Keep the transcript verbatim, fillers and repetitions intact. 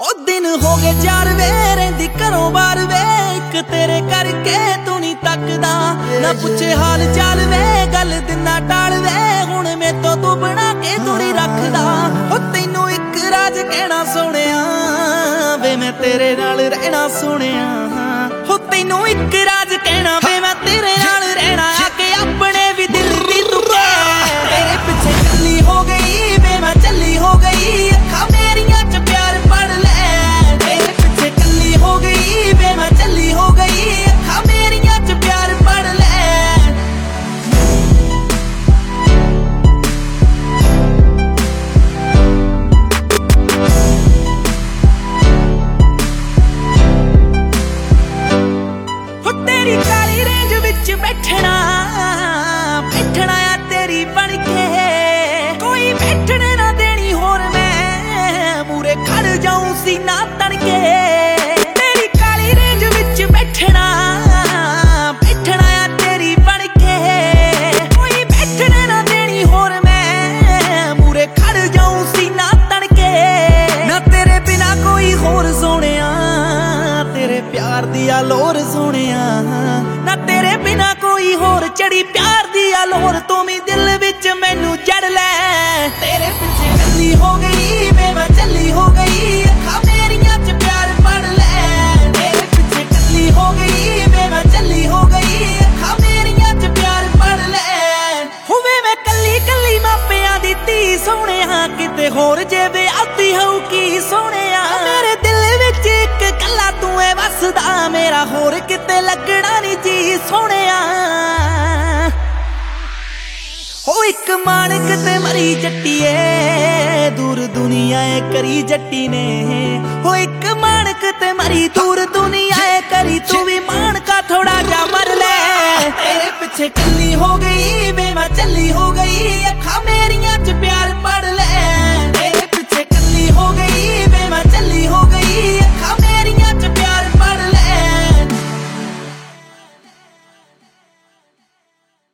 ओ दिन हो गए चार वे रहिंदी घरों बार वे इक तेरे करके तू नहीं तकदा ना पुछे हाल चाल वे गल दिना टाल वे हुण मैं तो तू बना के थोड़ी रखदा ओ तैनू इक राज कहना सोहणिया वे मैं तेरे नाल रहना सोहणिया हो तैनू इक राज कहना वे मैं तेरे नाल रहना आके अपने भी दिल दी तू तेरे पीछे चली हो गई वे मैं चली हो गई अखा मेरियां च प्यार पढ़ ले तेरे पीछे चली हो गई वे मैं चली हो गई अखा मेरियां च प्यार पढ़ ले हो तेरी काली रेंज विच बैठना बैठना आ तेरी बन के कोई बैठने ना देनी होर मैं मूरे खड़ जाऊं सीना तन के तेरी काली रेंज विच बैठना बैठना आ तेरी बन के कोई बैठने ना देनी होर मैं मूरे खड़ जाऊं सीना तन के ना तेरे बिना कोई होर सोहणिया तेरे प्यार दिया लोर सोहणिया ना तेरे बिना कोई होर चढ़ी प्यार दिया लोर तू भी दिल विच मैनू जड़ ले तेरे पीछे चली हो गई वे मैं चली हो गई अखा मेरियां च प्यार पढ़ ले तेरे पीछे चली हो गई वे मैं चली हो गई अखा मेरियां च प्यार पढ़ ले होवे मैं कली कली मापियां दी धी सोहणिया किते होर जे ब्याहती होऊ की सोहणिया मेरे दिल विच इक कला तू ऐ वसदा मेरा होर किते लगना नहीं जी सोहणिया हो एक माणक ते मरी जट्टीए दूर दुनिया ए करी जट्टी ने हो एक